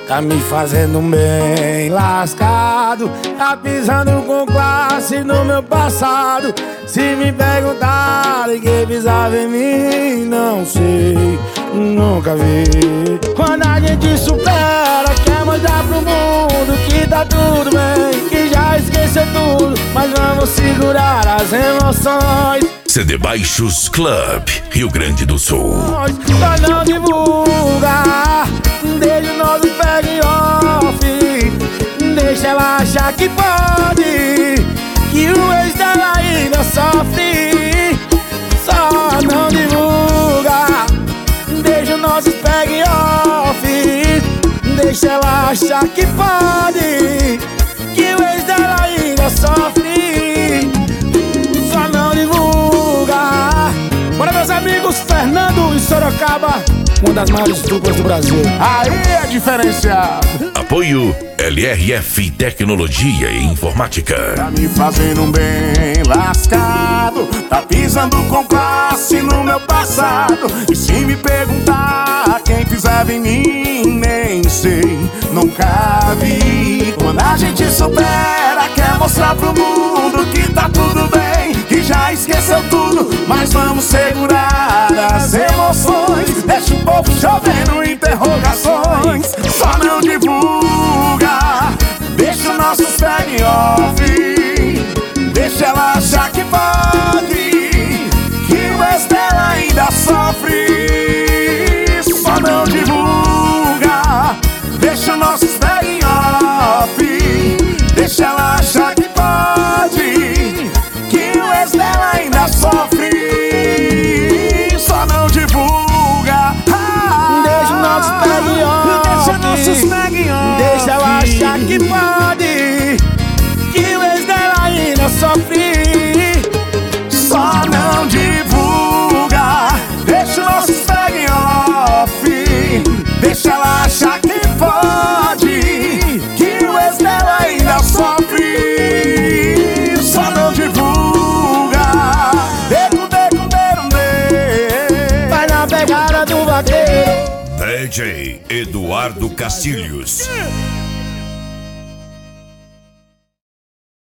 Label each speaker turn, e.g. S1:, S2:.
S1: tá me fazendo bem lascado, tá pisando com classe no meu passado. Se me perguntarem quem pisava em mim, não sei, nunca vi. Quando a gente supera, quer mostrar pro mundo que tá tudo bem, que já esqueceu tudo, mas vamos segurar as emoções.
S2: CD Baixos Club, Rio Grande do Sul.
S1: Só não divulga, deixa o nosso peg off, deixa ela achar que pode, que o ex dela ainda sofre. Só não divulga, deixa o nosso peg off, deixa ela achar que pode, que o ex dela ainda sofre. Só não divulga. Bora, meus amigos, Fernando e Sorocaba, uma das maiores duplas do Brasil. Aí é diferenciado.
S2: Apoio LRF Tecnologia e Informática.
S3: Tá me fazendo bem lascado, tá pisando com classe no meu passado. E se me perguntar quem pisava em mim, nem sei, nunca vi. Quando a gente supera, quer mostrar pro mundo que tá tudo bem, que já esqueceu tudo, mas vamos segurar as emoções. Deixa o povo chovendo interrogações. Só não divulga, deixa o nosso peg off, deixa ela achar que pode, que o ex dela ainda sofre. Só não divulga, deixa o nosso peg off, deixa ela achar que pode, que o ex dela ainda sofre. Só não divulga,
S1: deixa o nosso peg off,
S3: deixa nossos peg off,
S1: deixa ela achar que pode, que o ex dela ainda sofre.
S3: Só não divulga, deixa o nosso peg off, deixa ela achar que pode, que o ex dela ainda sofre. Só não divulga,
S1: Vai na pegada do vaqueiro.
S2: DJ Eduardo Castilhos.